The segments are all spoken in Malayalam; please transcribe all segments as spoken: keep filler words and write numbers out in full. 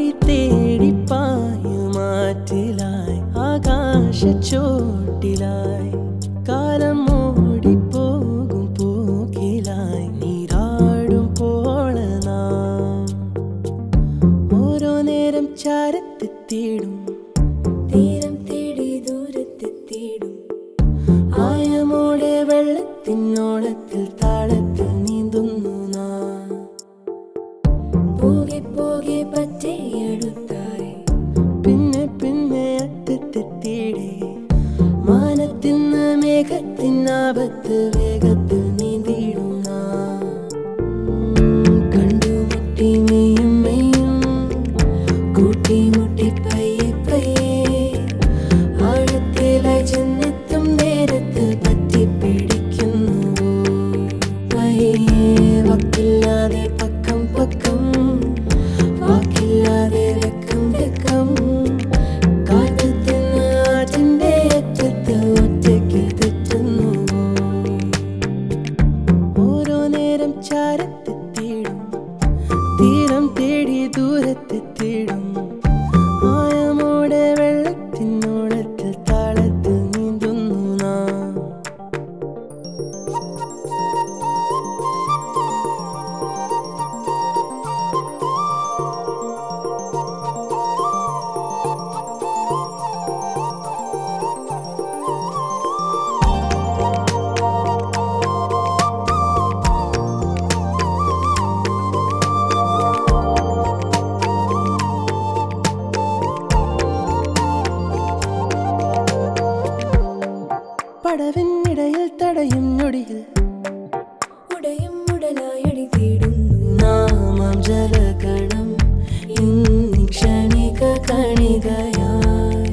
തേടിപ്പായുമാറ്റിലായി ആകാശച്ചോട്ടിലായി കാലം ഓടിപ്പോകും പോക്കിലായി നീരാടും പോളനാം ഓരോ നേരം ചാരത്തെത്തിയിടും തീരം തേടി ദൂരത്തെത്തിയിടും ആയമോടെ വെള്ളത്തിനോളത്തിൽ താളത്തിൽ നീന്തുന്നു നാം പോകെ പോകെ പച്ചയടുത്തായി പിന്നെ പിന്നെ അറ്റത്തെത്തിയിടേ മാനത്തിന്ന് മേഘത്തിനാപത്ത് വേഗത്തിൽ നീന്തിയിടും നാം കണ്ടുമുട്ടി മെയ്യും മെയ്യും കൂട്ടിമുട്ടി പയ്യെ പയ്യെ ആഴത്തിലായി ചെന്നെത്തും നേരത്ത് പറ്റിപ്പിടിക്കുന്നു പയ്യെ വക്കില്ലാതെ പക്കം പക്കം വാക്കില്ലാതെ വെക്കം വെക്കം കാറ്റത്തിന് ആറ്റിന്റെ അറ്റത്ത് ഒറ്റയ്ക്ക് തെറ്റുന്നു ഓരോ നേരം ചാരത്തെത്തിയിടും തീരം തേടി ദൂരത്തെത്തിയിടും ആയമോടെ വെള്ളത്തിനോളത്തിൽ താളത്തിൽ നീന്തുന്നു നാം പടവിനിടയിൽ തടയും ഞൊടിയിൽ ഉടയും ഉടലായടി തേടുന്നു നാമം ജലകണം ഇന്ന് ക്ഷണിക കണികയായി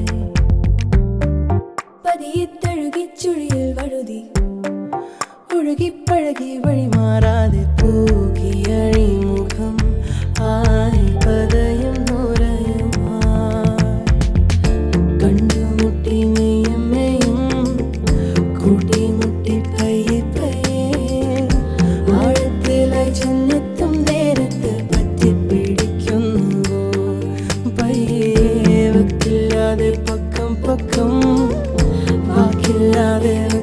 പതിയെത്തഴുകി ചുഴിയിൽ വഴുതി ഒഴുകിപ്പഴകി വഴിമാറാതെ പൂകി അഴിമുഖം ആയി പതയും നൂരയുമായി കണ്ടുമുട്ടി മെയ്യും മെയ്യും കൂട്ടിമുട്ടി പയ്യെ പയ്യെ ആഴത്തിലായി ചെന്നെത്തും നേരത്ത് പറ്റിപ്പിടിക്കുന്നു പയ്യെ വക്കില്ലാതെ പക്കം പക്കം വാക്കില്ലാതെ